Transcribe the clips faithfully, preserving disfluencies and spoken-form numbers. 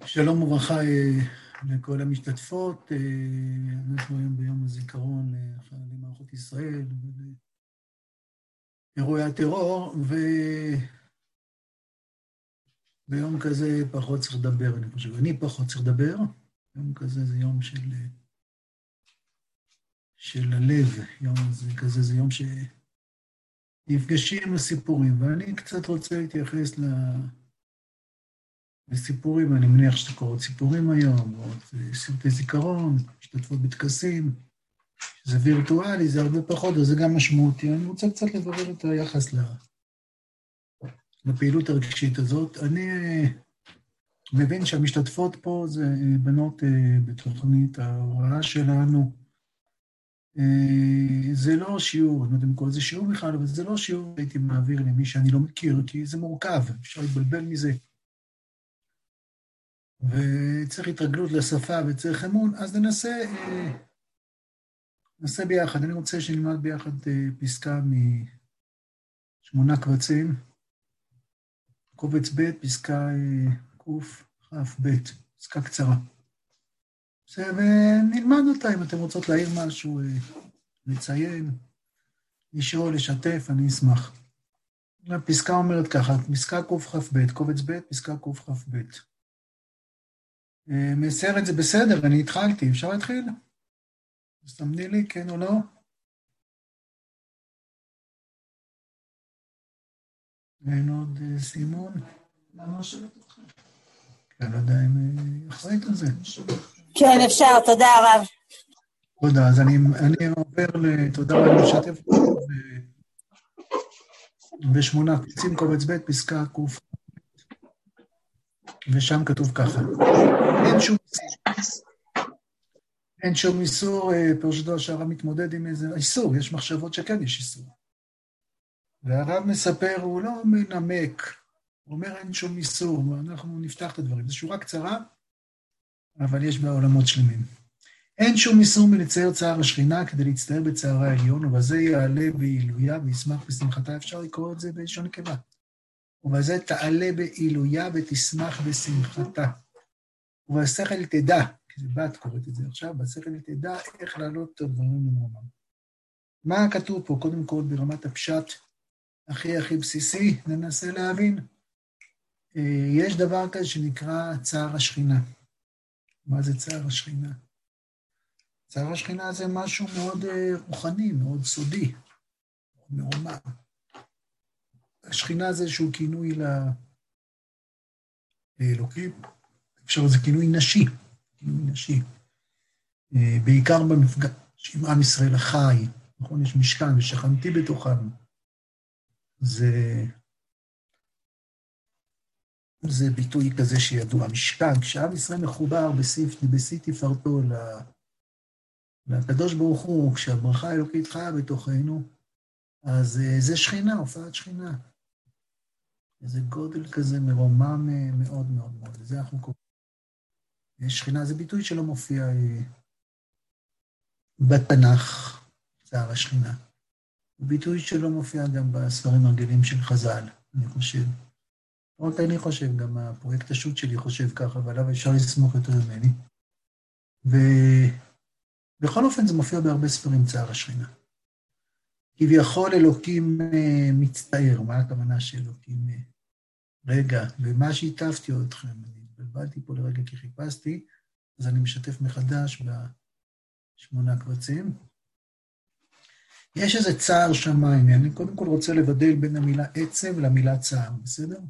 שלום וברכה לכל המשתתפות. אנחנו היום ביום הזיכרון לחללי מערכות ישראל ולאירועי הטרור, וביום כזה פחות צריך לדבר, אני חושב. אני פחות צריך לדבר. יום כזה זה יום של, של הלב. יום זה, כזה זה יום שנפגשים לסיפורים, ואני קצת רוצה להתייחס ל... לסיפורים, אני מניח שאתה קוראות סיפורים היום, או סרטי זיכרון, השתתפות בטקסים, שזה וירטואלי, זה הרבה פחות, וזה גם משמעותי. אני רוצה קצת לברר את היחס לפעילות הרגשית הזאת. אני מבין שהמשתתפות פה זה בנות בתוכנית ההוראה שלנו. זה לא שיעור, אני לא יודע אם קורא זה שיעור בכלל, אבל זה לא שיעור הייתי מעביר למי שאני לא מכיר, כי זה מורכב, אפשר להתבלבל מזה. וצריך התרגלות לשפה וצריך אמון, אז ננסה, ננסה ביחד. אני רוצה שנלמד ביחד פסקה משמונה קבצים, קובץ ב', פסקה קוף, חף ב', פסקה קצרה. ונלמד אותה, אם אתם רוצות להעיר משהו, לציין, לשאול, לשתף, אני אשמח. הפסקה אומרת ככה, פסקה קוף חף ב', קובץ ב', פסקה קוף חף ב'. מסר את זה בסדר, אני התחלתי, אפשר להתחיל? אז תמני לי, כן או לא? אין עוד סימון? למה שואלת אותך? כן, לא יודע אם אחראית על זה. כן, אפשר, תודה רב. תודה, אז אני, אני עובר לתודה רבה לשתף ושמונה קבצים קובץ ב' פסקה קוף, ושם כתוב ככה. אין שום אין שום איסור, פרשתו שהרב מתמודד עם איזה איסור, יש מחשבות שכן יש איסור. והרב מספר, הוא לא מנמק, הוא אומר אין שום איסור, אנחנו נפתח את הדברים. זו שורה קצרה, אבל יש בה עולמות שלמים. אין שום איסור מלצייר צער השכינה כדי להצטער בצערה העליון, ובזה יעלה בעילויה וישמח בשמחתה, אפשר לקרוא את זה בלשון נקבה. ובזה תעלה בעילויה ותשמח בשמחתה. ובשכל תדע, כי זה בת קוראת את זה עכשיו, בשכל תדע איך לעלות את הדברים למרומם. מה כתוב פה? קודם כל ברמת הפשט הכי הכי בסיסי, ננסה להבין. יש דבר כזה שנקרא צער השכינה. מה זה צער השכינה? צער השכינה זה משהו מאוד רוחני, מאוד סודי, מרומם. השכינה זה איזשהו כינוי לאלוקים, אפשר זה כינוי נשי, כינוי נשי. בעיקר במפגש עם עם ישראל החי, נכון, יש משכן ושכנתי בתוכם. זה, זה ביטוי כזה שידוע, משכן, כשעם ישראל מחובר בשיא תפארתו לקדוש ברוך הוא, כשהברכה האלוקית חיה בתוכנו, אז זה שכינה, הופעת שכינה. איזה גודל כזה מרומם מאוד מאוד מאוד, וזה אנחנו קוראים. שכינה זה ביטוי שלא מופיע בתנ"ך, צער השכינה. הוא ביטוי שלא מופיע גם בספרים הרגילים של חז"ל, אני חושב. לא רק אני חושב, גם הפרויקט השו"ת שלי חושב ככה, ועליו אפשר לסמוך יותר ממני. ובכל אופן זה מופיע בהרבה ספרים צער השכינה. כביכול אלוקים מצטער, מה הכוונה שאלוקים... רגע, ומה שהטפתי אתכם, אני התבלבלתי פה לרגע כי חיפשתי, אז אני משתף מחדש בשמונה קבצים. יש איזה צער שמיים, אני קודם כל רוצה לבדל בין המילה עצב למילה צער, בסדר?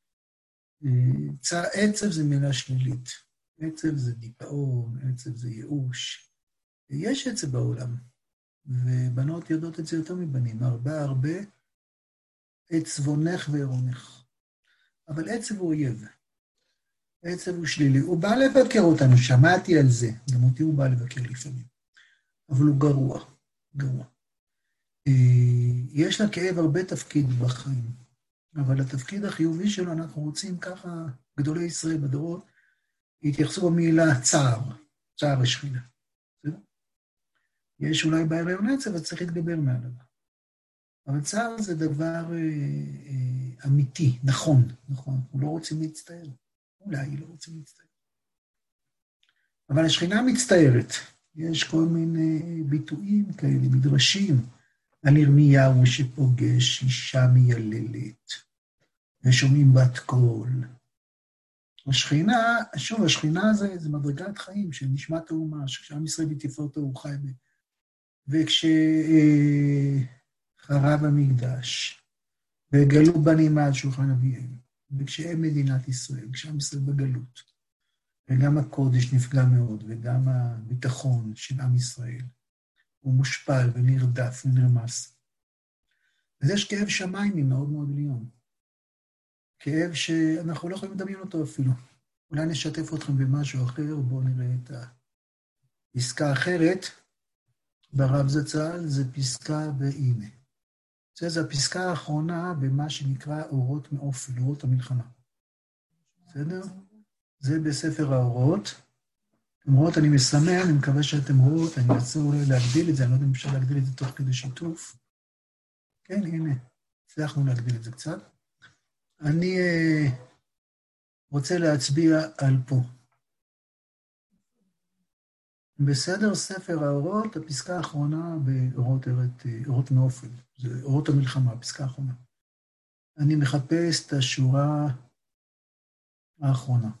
צער, עצב זה מילה שלילית, עצב זה דיכאון, עצב זה ייאוש. יש עצב בעולם, ובנות יודעות את זה יותר מבנים, הרבה הרבה עצבונך ועירונך. אבל עצב הוא אויב, עצב הוא שלילי, הוא בא לבקר אותנו, שמעתי על זה, גם אותי הוא בא לבקר לפעמים, אבל הוא גרוע, גרוע. יש לכאב הרבה תפקיד בחיים, אבל התפקיד החיובי שלו, אנחנו רוצים ככה, גדולי ישראל בדורות, התייחסו במילה צער, צער השכינה. יש אולי בהיריון עצב, אז צריך להתגבר מעליו. אבל צער זה דבר אה, אה, אמיתי, נכון, נכון. אנחנו לא רוצים להצטער. אולי לא רוצים להצטער. אבל השכינה מצטערת. יש כל מיני ביטויים כאלה, מדרשים, על ירמיהו שפוגש אישה מייללת, ושומעים בת קול. השכינה, שוב, השכינה זה, זה מדרגת חיים של נשמת האומה, שעם ישראל בתפארתו הוא חי ב... וכשחרב המקדש, וגלו בנים עד שולחן אביהם, וכשהם מדינת ישראל, כשעם ישראל בגלות, וגם הקודש נפגע מאוד, וגם הביטחון של עם ישראל, הוא מושפל ונרדף ונרמס. אז יש כאב שמיימי מאוד מאוד עליון. כאב שאנחנו לא יכולים לדמיין אותו אפילו. אולי נשתף אתכם במשהו אחר, בואו נראה את הפסקה האחרת. ברב זצ"ל זה פסקה והנה. זה, זה הפסקה האחרונה במה שנקרא אורות מאופל, אורות המלחמה. בסדר? זה בספר האורות. אורות אני מסמן, אני מקווה שאתם רואות, אני אנסה אולי להגדיל את זה, אני לא יודע אם אפשר להגדיל את זה תוך כדי שיתוף. כן, הנה, הצלחנו להגדיל את זה קצת. אני uh, רוצה להצביע על פה. בסדר ספר האורות, הפסקה האחרונה באורות אורות מאופל, זה אורות המלחמה, הפסקה האחרונה. אני מחפש את השורה האחרונה.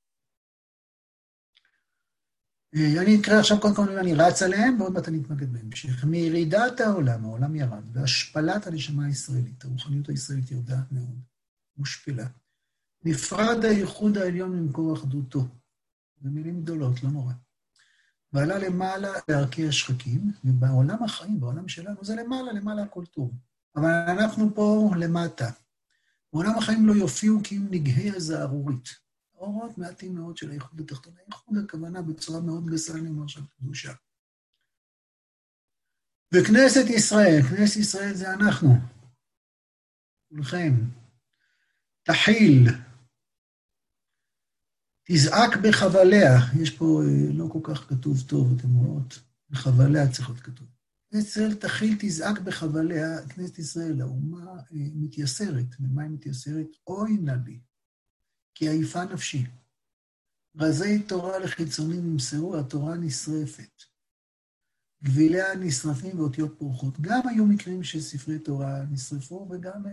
אני אקרא עכשיו קודם כל, אני רץ עליהם, ועוד מעט אני אתמקד בהמשך. מירידת העולם, העולם ירד, והשפלת הנשמה הישראלית, הרוחניות הישראלית ירדה מאוד, מושפלה. נפרד הייחוד העליון ממקור אחדותו. במילים גדולות, לא נורא. ועלה למעלה בערכי השחקים, ובעולם החיים, בעולם שלנו, זה למעלה, למעלה הכל טוב. אבל אנחנו פה למטה. בעולם החיים לא יופיעו כי אם נגהי הזערורית. אורות מעטים מאוד של הייחוד התחתון. הייחוד הכוונה בצורה מאוד גסה, אני אומר שם קדושה. וכנסת ישראל, כנסת ישראל זה אנחנו. כולכם. תחיל. תזעק בחבליה. יש פה לא כל כך כתוב טוב, אתם רואות. בחבליה צריך להיות כתוב. כנסת ישראל תחיל, תזעק בחבליה. כנסת ישראל, האומה מתייסרת. ומה היא מתייסרת? אוי נבי. כי עייפה נפשי. רזי תורה לחיצונים נמסרו, התורה נשרפת. גביליה נשרפים ואותיות פורחות. גם היו מקרים שספרי תורה נשרפו, וגם,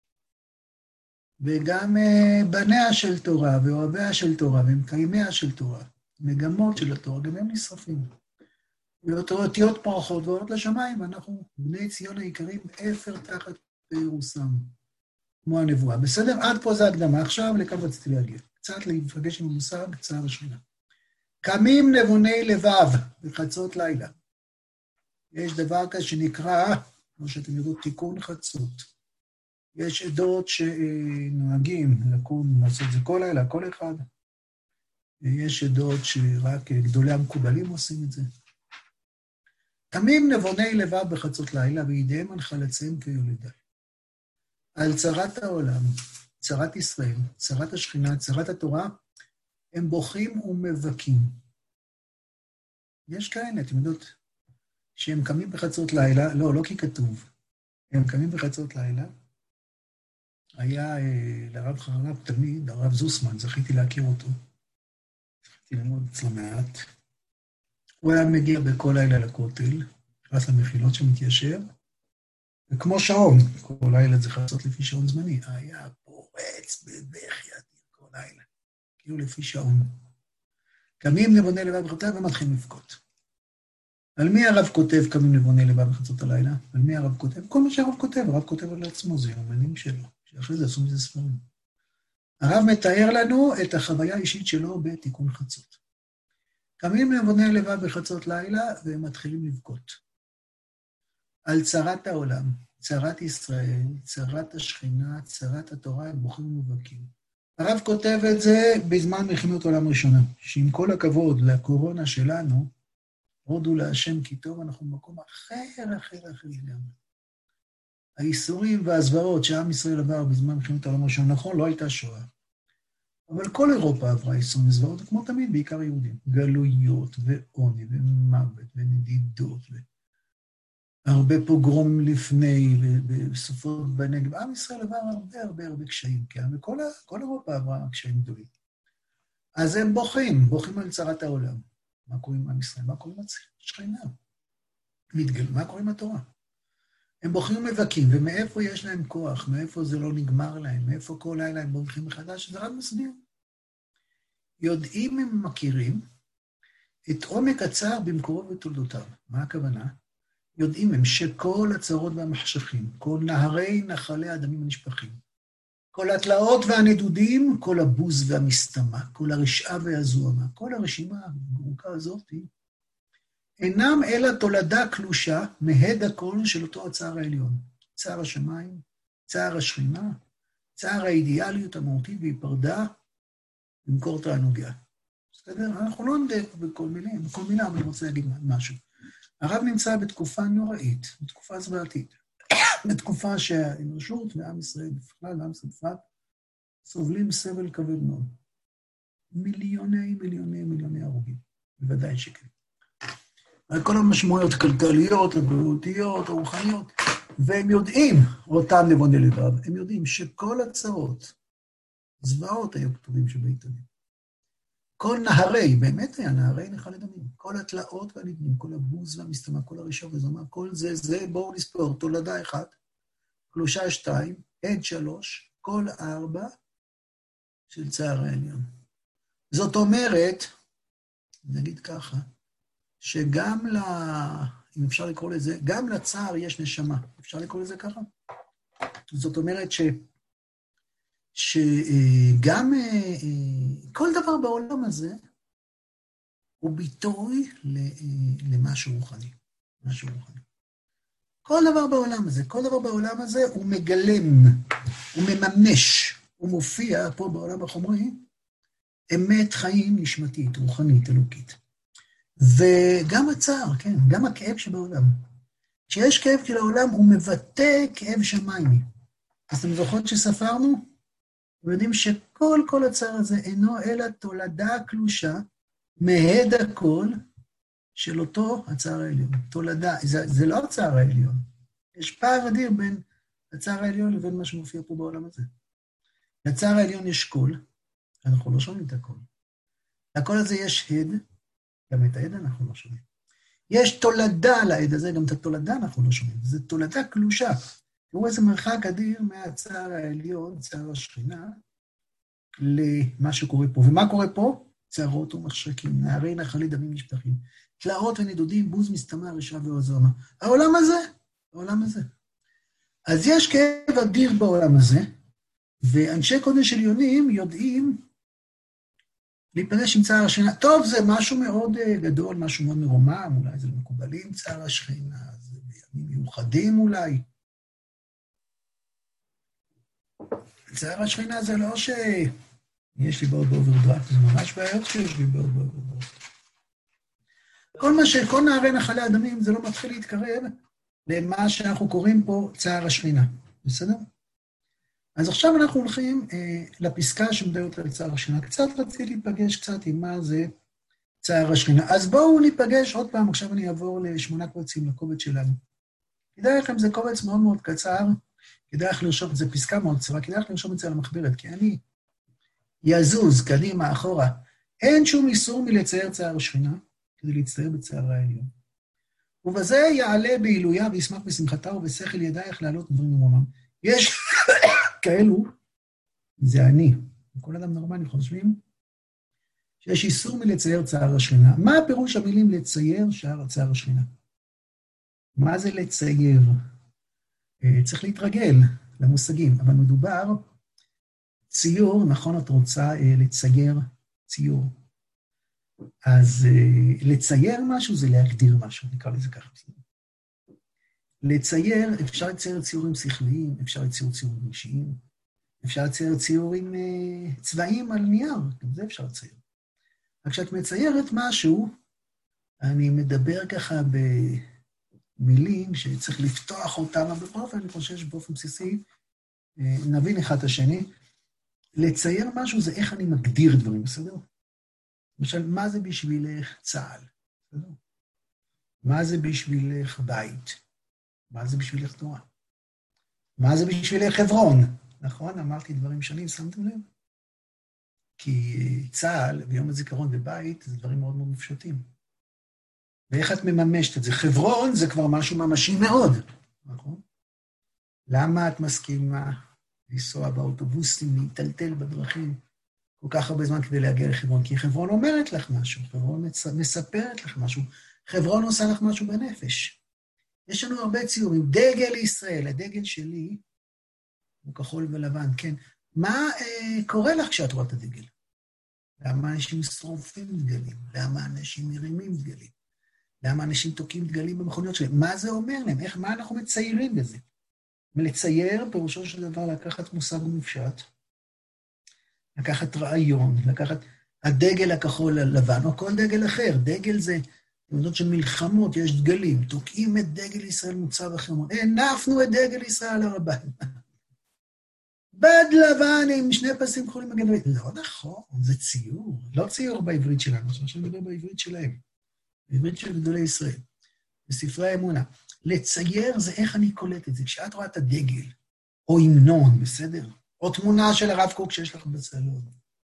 וגם בניה של תורה, ואוהביה של תורה, ומקיימיה של תורה, מגמות של התורה, גם הם נשרפים. ואותיות פורחות ועולות לשמיים, אנחנו בני ציון היקרים, אפר תחת פירוסם. כמו הנבואה. בסדר? עד פה זה הקדמה. עכשיו לכאן רציתי להגיע. קצת להיפגש עם המושג, צער השכינה. קמים נבוני לבב בחצות לילה. יש דבר כזה שנקרא, כמו שאתם יודעים, תיקון חצות. יש עדות שנוהגים לקום, לעשות זה כל לילה, כל אחד. יש עדות שרק גדולי המקובלים עושים את זה. קמים נבוני לבב בחצות לילה, וידיהם על חלציהם כיולדה. על צרת העולם, צרת ישראל, צרת השכינה, צרת התורה, הם בוכים ומבכים. יש כאלה, אתם יודעות, שהם קמים בחצות לילה, לא, לא כי כתוב, הם קמים בחצות לילה, היה אה, לרב חרב תמיד, הרב זוסמן, זכיתי להכיר אותו, זכיתי ללמוד אצלו מעט, הוא היה מגיע בכל לילה לכותל, נכנס למחילות שמתיישב, וכמו שעון, כל לילה זה חצות לפי שעון זמני, היה פורץ בבכי אדיר כל לילה, כאילו לפי שעון. קמים נבוני לבב בחצות ומתחילים לבכות. על מי הרב כותב קמים נבוני לבב בחצות הלילה? על מי הרב כותב? כל מה שהרב כותב, הרב כותב על עצמו, זה יומנים שלו, שאחרי זה עשו מזה ספרים. הרב מתאר לנו את החוויה האישית שלו בתיקון חצות. קמים נבוני לבב בחצות לילה והם מתחילים לבכות. על צרת העולם, צרת ישראל, צרת השכינה, צרת התורה, הם בוכים ומבכים. הרב כותב את זה בזמן מלחמת העולם ראשונה, שעם כל הכבוד לקורונה שלנו, הודו להשם כי טוב, אנחנו במקום אחר, אחר, אחר לגמרי. האיסורים והזוועות שעם ישראל עבר בזמן מלחמת העולם ראשונה, נכון, לא הייתה שואה. אבל כל אירופה עברה איסורים וזוועות, כמו תמיד, בעיקר יהודים. גלויות ועוני ומוות ונדידות ו... הרבה פוגרום לפני, ובסופות בנגב. עם ישראל עבר הרבה הרבה הרבה קשיים, כן? וכל כל אירופה עברה קשיים גדולים. אז הם בוכים, בוכים על צרת העולם. מה קורה עם עם ישראל? מה קורה עם השכינה? מתגל, מה קורה עם התורה? הם בוחרים מבקים, ומאיפה יש להם כוח? מאיפה זה לא נגמר להם? מאיפה כל לילה הם בורחים מחדש? זה רק מסביר. יודעים הם מכירים את עומק הצער במקורו ותולדותיו. מה הכוונה? יודעים הם שכל הצרות והמחשכים, כל נהרי נחלי הדמים הנשפכים, כל התלאות והנדודים, כל הבוז והמסתמה, כל הרשעה והזוהמה, כל הרשימה הגרוקה הזאת, אינם אלא תולדה קלושה מהד הכל של אותו הצער העליון. צער השמיים, צער השכינה, צער האידיאליות המהותית והיפרדה במקור תענוגיה. בסדר? אנחנו לא נדייק בכל מילים, בכל מילה, אבל אני רוצה להגיד משהו. הרב נמצא בתקופה נוראית, בתקופה זוועתית, בתקופה שהאנושות ועם ישראל בכלל, ועם ישראל בפרט, סובלים סבל כבד מאוד. מיליוני, מיליוני, מיליוני הרוגים. בוודאי שכן. על כל המשמעויות הכלכליות, הבריאותיות, הרוחניות, והם יודעים, אותם נבוני לבב, הם יודעים שכל הצרות, זוועות היו כתובים שבעיתונים. כל נהרי, באמת היה נהרי נחל הדמים, כל התלאות והנדמים, כל הבוז והמסתמה, כל הרשעה והזוהמה, כל זה, זה, בואו נספור, תולדה אחת, קלושה שתיים, עד שלוש, כל ארבע של צער העליון. זאת אומרת, נגיד ככה, שגם ל... אם אפשר לקרוא לזה, גם לצער יש נשמה. אפשר לקרוא לזה ככה? זאת אומרת ש... שגם כל דבר בעולם הזה הוא ביטוי למשהו רוחני. משהו רוחני. כל דבר בעולם הזה, כל דבר בעולם הזה הוא מגלם, הוא מממש, הוא מופיע פה בעולם החומרי, אמת חיים נשמתית, רוחנית, אלוקית. וגם הצער, כן, גם הכאב שבעולם. כשיש כאב של העולם, הוא מבטא כאב שמיימי. אז אתם זוכרות שספרנו? ויודעים שכל כל הצער הזה אינו אלא תולדה קלושה מהד הכל של אותו הצער העליון. תולדה, זה, זה לא הצער העליון. יש פער אדיר בין הצער העליון לבין מה שמופיע פה בעולם הזה. לצער העליון יש קול, אנחנו לא שומעים את הקול. לקול הזה יש הד, גם את העד אנחנו לא שומעים. יש תולדה לעד הזה, גם את התולדה אנחנו לא שומעים. זו תולדה קלושה. תראו איזה מרחק אדיר מהצער העליון, צער השכינה, למה שקורה פה. ומה קורה פה? צערות ומחשכים, נערי נחלי דמים נשפכים, תלאות ונדודים, בוז מסתמה, רשעה והזוהמה. העולם הזה, העולם הזה. אז יש כאב אדיר בעולם הזה, ואנשי קודש עליונים יודעים להיפגש עם צער השכינה. טוב, זה משהו מאוד גדול, משהו מאוד מרומם, אולי זה מקובלים, צער השכינה, זה בימים מיוחדים אולי. צער השכינה זה לא שיש לי בעוד באוברדרפט, זה ממש בעיות שיש לי בעוד באוברדרפט. כל מה שכל נערי נחלי הדמים זה לא מתחיל להתקרב למה שאנחנו קוראים פה צער השכינה. בסדר? אז עכשיו אנחנו הולכים אה, לפסקה שמדברת על צער השכינה. קצת רציתי להיפגש קצת עם מה זה צער השכינה. אז בואו ניפגש עוד פעם, עכשיו אני אעבור לשמונה קבצים לקובץ שלנו. כדאי לכם, זה קובץ מאוד מאוד קצר, כדאי לך לרשום את זה, פסקה מאוד קצרה, כדאי לך לרשום את זה על המחברת, כי אני יזוז קדימה, אחורה. אין שום איסור מלצייר צער השכינה, כדי להצטער בצער העליון. ובזה יעלה בעילויה וישמח בשמחתה, ובשכל ידייך להעלות דברים ממומם. יש כאלו, זה אני, כל אדם נורמלי חושבים, שיש איסור מלצייר צער השכינה. מה הפירוש המילים לצייר שער צער השכינה? מה זה לצייר? צריך להתרגל למושגים, אבל מדובר ציור, נכון את רוצה לצייר ציור. אז לצייר משהו זה להגדיר משהו, נקרא לזה ככה. לצייר, אפשר לצייר ציורים שכליים, אפשר לצייר ציורים אישיים, אפשר לצייר ציורים צבאיים על נייר, גם זה אפשר לצייר. רק כשאת מציירת משהו, אני מדבר ככה במילים שצריך לפתוח אותם, אבל בכל אופן אני חושב שבאופן בסיסי, נבין אחד את השני, לצייר משהו זה איך אני מגדיר דברים, בסדר? למשל, מה זה בשבילך צה"ל? בסדר? מה זה בשבילך בית? מה זה בשבילך תנועה? מה זה בשבילך חברון? נכון? אמרתי דברים שונים, שמתם לב? כי צה"ל, ביום הזיכרון ובית, זה דברים מאוד מאוד מופשטים. ואיך את מממשת את זה? חברון זה כבר משהו ממשי מאוד, נכון? למה את מסכימה לנסוע באוטובוסים, להיטלטל בדרכים כל כך הרבה זמן כדי להגיע לחברון? כי חברון אומרת לך משהו, חברון מספרת לך משהו, חברון עושה לך משהו בנפש. יש לנו הרבה ציורים, דגל ישראל, הדגל שלי, הוא כחול ולבן, כן. מה אה, קורה לך כשאת רואה את הדגל? למה אנשים שרופים דגלים? למה אנשים מרימים דגלים? למה אנשים תוקעים דגלים במכוניות שלהם? מה זה אומר להם? איך, מה אנחנו מציירים בזה? ולצייר, פירושו של דבר, לקחת מושג מופשט, לקחת רעיון, לקחת הדגל הכחול הלבן, או כל דגל אחר. דגל זה, אתם יודעות שמלחמות, יש דגלים, תוקעים את דגל ישראל מוצב החרמון, הנפנו את דגל ישראל על הר הבית. בד לבן עם שני פסים כחולים מגן דוד. לא נכון, זה ציור, לא ציור בעברית שלנו, עכשיו נדבר בעברית שלהם, בעברית של גדולי ישראל, בספרי האמונה. לצייר זה איך אני קולט את זה. כשאת רואה את הדגל, או המנון, בסדר? או תמונה של הרב קוק שיש לך בסלון.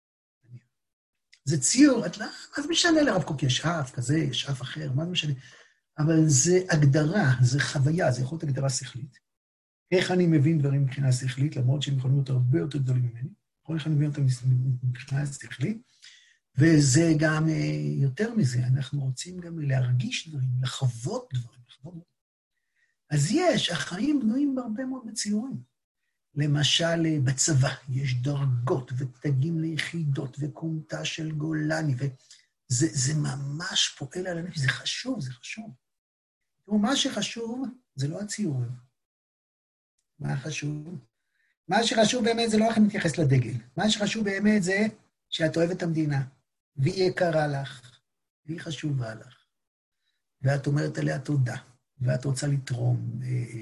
זה ציור, את לא, מה זה משנה לרב קוק? יש אף כזה, יש אף אחר, מה זה משנה? אבל זה הגדרה, זה חוויה, זה יכול להיות הגדרה שכלית. איך אני מבין דברים מבחינה שכלית, למרות שהם יכולים להיות הרבה יותר גדולים ממני, יכול איך אני מבין אותם מבחינה שכלית, וזה גם יותר מזה, אנחנו רוצים גם להרגיש דברים, לחוות דברים, לחוות דברים. אז יש, החיים בנויים בהרבה מאוד בציורים. למשל, בצבא יש דרגות ותגים ליחידות וקומטה של גולני, וזה זה ממש פועל על הנפש, זה חשוב, זה חשוב. מה שחשוב זה לא הציורים. מה חשוב? מה שחשוב באמת זה לא איך מתייחס לדגל. מה שחשוב באמת זה שאת אוהבת את המדינה, והיא יקרה לך, והיא חשובה לך, ואת אומרת עליה תודה, ואת רוצה לתרום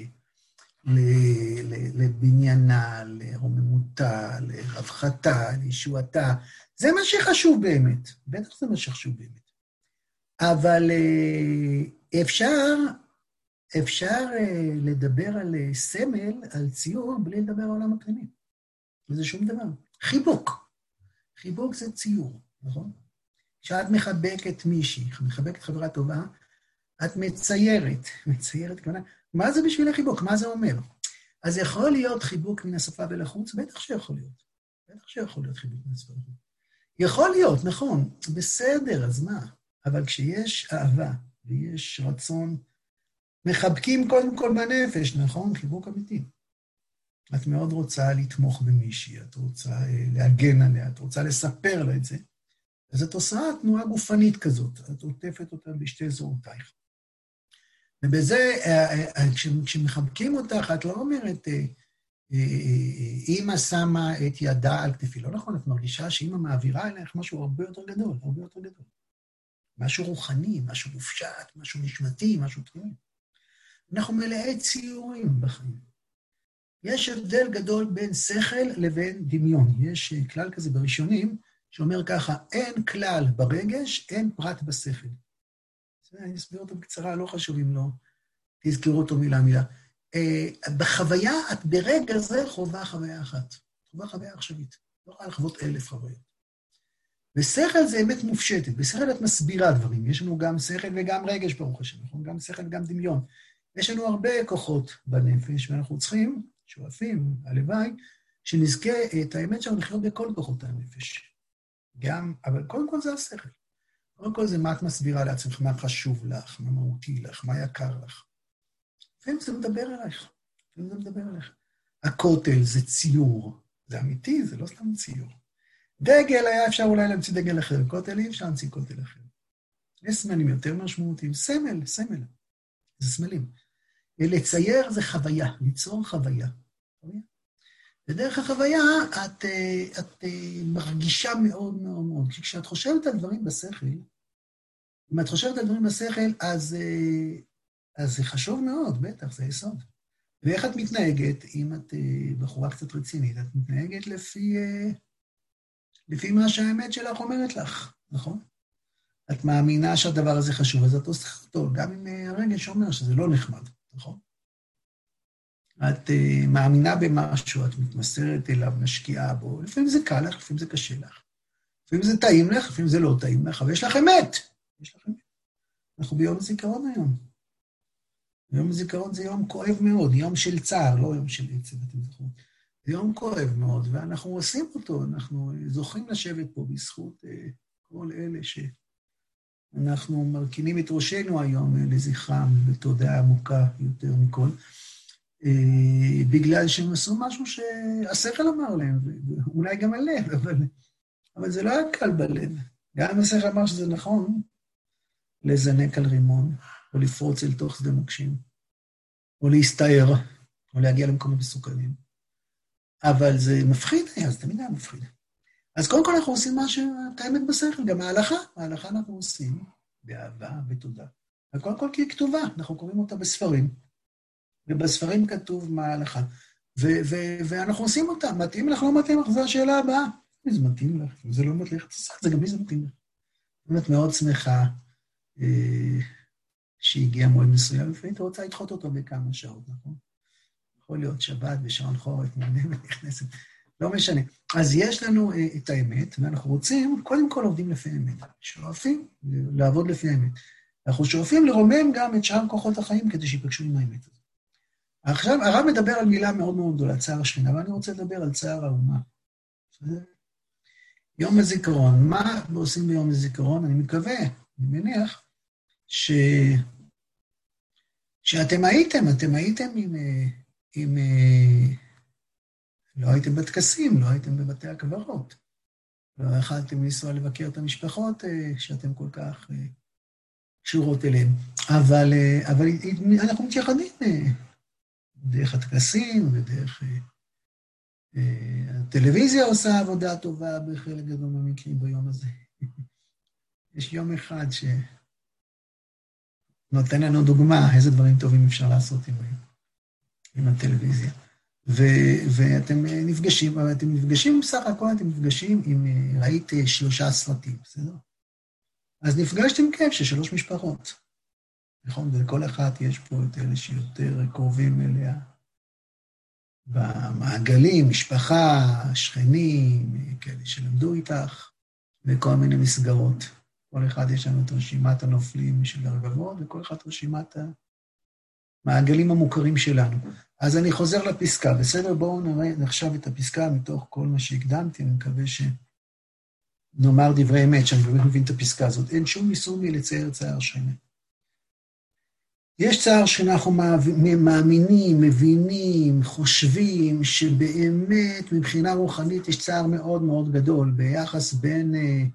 לבניינה, לרוממותה, לרווחתה, לישועתה. זה מה שחשוב באמת, בטח זה מה שחשוב באמת. אבל אפשר, אפשר לדבר על סמל, על ציור, בלי לדבר על עולם הפנימי. וזה שום דבר. חיבוק. חיבוק זה ציור, נכון? כשאת מחבקת מישהי, מחבקת חברה טובה, את מציירת, מציירת כמובן. מה זה בשביל החיבוק? מה זה אומר? אז יכול להיות חיבוק מן השפה ולחוץ? בטח שיכול להיות. בטח שיכול להיות חיבוק מן השפה ולחוץ. יכול להיות, נכון, בסדר, אז מה? אבל כשיש אהבה ויש רצון, מחבקים קודם כל בנפש, נכון? חיבוק אמיתי. את מאוד רוצה לתמוך במישהי, את רוצה להגן עליה, את רוצה לספר לה את זה. אז את עושה תנועה גופנית כזאת, את עוטפת אותה בשתי זרועותייך. ובזה, כשמחבקים אותך, את לא אומרת, אמא שמה את ידה על כתפי. לא נכון, את מרגישה שאמא מעבירה אליך משהו הרבה יותר גדול, הרבה יותר גדול. משהו רוחני, משהו מופשט, משהו נשמתי, משהו תחומי. אנחנו מלאי ציורים בחיים. יש הבדל גדול בין שכל לבין דמיון. יש כלל כזה בראשונים, שאומר ככה, אין כלל ברגש, אין פרט בשכל. אני אסביר אותו בקצרה, לא חשוב אם לא תזכרו אותו מילה מילה. בחוויה, את ברגע זה חובה חוויה אחת. חובה חוויה עכשווית. לא יכולה לחוות אלף חוויות. ושכל זה אמת מופשטת. בשכל את מסבירה דברים. יש לנו גם שכל וגם רגש, ברוך השם. נכון? גם שכל וגם דמיון. יש לנו הרבה כוחות בנפש, ואנחנו צריכים, שואפים, הלוואי, שנזכה את האמת שלנו לחיות בכל כוחות הנפש. גם, אבל קודם כל זה השכל. קודם כל זה מה את מסבירה לעצמך, מה חשוב לך, מה מהותי לך, מה יקר לך. לפעמים זה מדבר אליך, לפעמים זה מדבר אליך. הכותל זה ציור, זה אמיתי, זה לא סתם ציור. דגל היה אפשר אולי להמציא דגל אחר, כותל אי אפשר להמציא כותל אחר. יש סמלים יותר משמעותיים, סמל, סמל, זה סמלים. לצייר זה חוויה, ליצור חוויה. ודרך החוויה את, את מרגישה מאוד מאוד מאוד, כי כשאת חושבת על דברים בשכל, אם את חושבת על דברים בשכל, אז, אז זה חשוב מאוד, בטח, זה יסוד. ואיך את מתנהגת, אם את בחורה קצת רצינית, את מתנהגת לפי, לפי מה שהאמת שלך אומרת לך, נכון? את מאמינה שהדבר הזה חשוב, אז את עושה אותו, גם אם הרגש אומר שזה לא נחמד, נכון? את uh, מאמינה במשהו, את מתמסרת אליו, משקיעה בו, לפעמים זה קל לך, לפעמים זה קשה לך. לפעמים זה טעים לך, לפעמים זה לא טעים לך, אבל יש לך אמת. יש לך אמת. אנחנו ביום הזיכרון היום. יום הזיכרון זה יום כואב מאוד, יום של צער, לא יום של עצב, אתם זוכרים. זה יום כואב מאוד, ואנחנו עושים אותו, אנחנו זוכים לשבת פה בזכות אה, כל אלה שאנחנו מרכינים את ראשנו היום אה, לזכרם בתודעה עמוקה יותר מכל, אה, בגלל שהם עשו משהו שהשכל אמר להם, ואולי גם הלב, אבל, אבל זה לא היה קל בלב. גם השכל אמר שזה נכון לזנק על רימון, או לפרוץ אל תוך שדה מוקשים, או להסתער, או להגיע למקומות מסוכנים. אבל זה מפחיד היה, זה תמיד היה מפחיד. אז קודם כל אנחנו עושים מה שאת האמת בשכל, גם ההלכה. ההלכה אנחנו עושים באהבה, בתודה. וקודם כל כי היא כתובה, אנחנו קוראים אותה בספרים, ובספרים כתוב מה ההלכה. ו- ו- ואנחנו עושים אותה, מתאים לך, לא מתאים לך, זו השאלה הבאה. אם זה מתאים לך, אם זה לא מתאים לך, זה גם מי זה מתאים לך. באמת מאוד שמחה אה, שהגיע מועד מסוים, לפעמים אתה רוצה לדחות אותו בכמה שעות, נכון? יכול להיות שבת ושעון חורף, מועדת נכנסת, לא משנה. אז יש לנו uh, את האמת, ואנחנו רוצים, קודם כל עובדים לפי האמת. שואפים לעבוד לפי האמת. אנחנו שואפים לרומם גם את שאר כוחות החיים כדי שיפגשו עם האמת הזאת. עכשיו, הרב מדבר על מילה מאוד מאוד גדולה, צער השכינה, ואני רוצה לדבר על צער האומה. יום הזיכרון, מה עושים ביום הזיכרון? אני מקווה, אני מניח, ש... שאתם הייתם, אתם הייתם עם... עם... לא הייתם בטקסים, לא הייתם בבתי הקברות. לא יכלתם לנסוע לבקר את המשפחות שאתם כל כך קשורות אליהן. אבל, אבל אנחנו מתייחדים דרך הטקסים ודרך... הטלוויזיה עושה עבודה טובה בחלק גדול מהמקרים ביום הזה. יש יום אחד שנותן לנו דוגמה איזה דברים טובים אפשר לעשות עם, עם הטלוויזיה. ו- ואתם נפגשים, אבל אתם נפגשים בסך הכל, אתם נפגשים עם, ראית שלושה סרטים, בסדר? אז נפגשתם כאב של שלוש משפחות. נכון? ולכל אחת יש פה את אלה שיותר קרובים אליה. במעגלים, משפחה, שכנים, כאלה שלמדו איתך, וכל מיני מסגרות. כל אחד יש לנו את רשימת הנופלים של הרבבות, וכל אחד רשימת המעגלים המוכרים שלנו. אז אני חוזר לפסקה, בסדר? בואו נראה, נחשב את הפסקה מתוך כל מה שהקדמתי, אני מקווה שנאמר דברי אמת, שאני באמת מבין את הפסקה הזאת. אין שום איסור מי לצייר צער שכינה. יש צער שאנחנו מאמינים, מבינים, חושבים, שבאמת מבחינה רוחנית יש צער מאוד מאוד גדול, ביחס בין uh,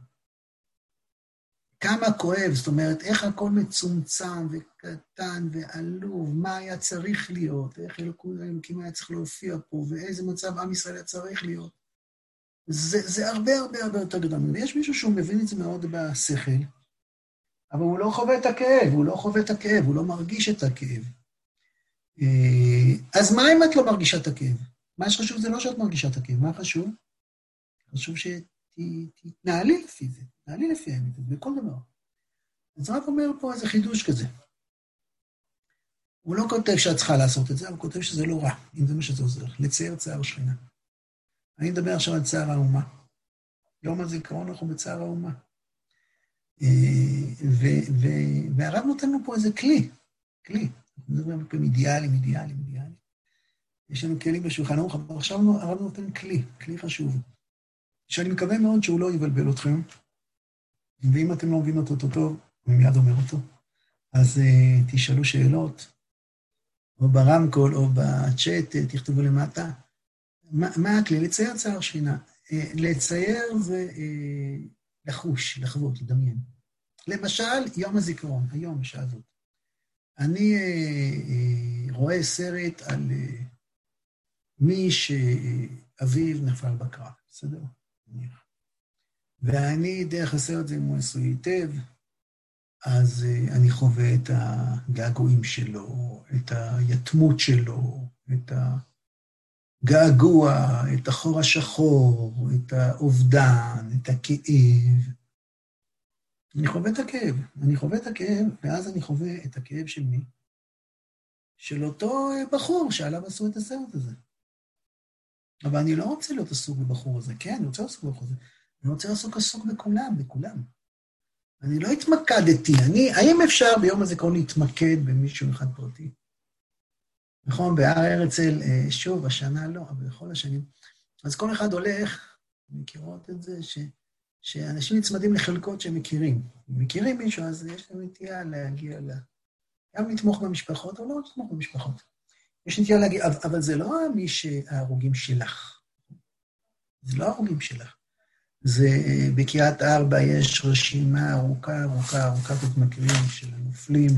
כמה כואב, זאת אומרת, איך הכל מצומצם וקטן ועלוב, מה היה צריך להיות, איך אלוקים היה צריך להופיע פה, ואיזה מצב עם ישראל היה צריך להיות. זה, זה הרבה הרבה הרבה יותר גדול. ויש מישהו שהוא מבין את זה מאוד בשכל, אבל הוא לא חווה את הכאב, הוא לא חווה את הכאב, הוא לא מרגיש את הכאב. אז מה אם את לא מרגישה את הכאב? מה שחשוב זה לא שאת מרגישה את הכאב, מה חשוב? חשוב שתתנהלי לפי זה, תתנהלי לפי האמת, בכל דבר. אז רק אומר פה איזה חידוש כזה. הוא לא כותב שאת צריכה לעשות את זה, אבל הוא כותב שזה לא רע, אם זה מה שזה עוזר, לצייר צער שכינה. אני מדבר עכשיו על צער האומה. יום הזיכרון אנחנו בצער האומה. והרב נותן לנו פה איזה כלי, כלי. אנחנו מדברים פה עם אידיאלים, אידיאלים, אידיאלים. יש לנו כלים בשולחן ערוך, אבל עכשיו הרב נותן כלי, כלי חשוב. שאני מקווה מאוד שהוא לא יבלבל אתכם, ואם אתם לא מבינים אותו טוב, אני מיד אומר אותו, אז תשאלו שאלות, או ברמקול, או בצ'אט, תכתבו למטה. מה הכלי? לצייר צער שכינה. לצייר זה... לחוש, לחוות, לדמיין. למשל, יום הזיכרון, היום, בשעה הזאת. אני אה, אה, רואה סרט על אה, מי שאביו נפל בקרב, בסדר? ואני דרך הסרט הזה, אם הוא עשוי היטב, אז אה, אני חווה את הגעגועים שלו, את היתמות שלו, את הגעגוע, את החור השחור, את האובדן, את הכאב. אני חווה את הכאב, אני חווה את הכאב, ואז אני חווה את הכאב של מי? של אותו בחור שעליו עשו את הסרט הזה. אבל אני לא רוצה להיות עסוק בבחור הזה, כן, אני רוצה לעסוק בבחור הזה. אני רוצה לעסוק עסוק בכולם, בכולם. אני לא התמקדתי, אני, האם אפשר ביום הזיכרון להתמקד במישהו אחד פרטי? נכון, בהר הרצל, שוב, השנה לא, אבל בכל השנים. אז כל אחד הולך, מכירות את זה, ש, שאנשים נצמדים לחלקות שהם מכירים. אם מכירים מישהו, אז יש להם נטייה להגיע ל... גם לתמוך במשפחות, או לא לתמוך במשפחות. יש נטייה להגיע, אבל זה לא מי שההרוגים שלך. זה לא ההרוגים שלך. זה בקריית ארבע יש רשימה ארוכה, ארוכה, ארוכה מתמכרים של הנופלים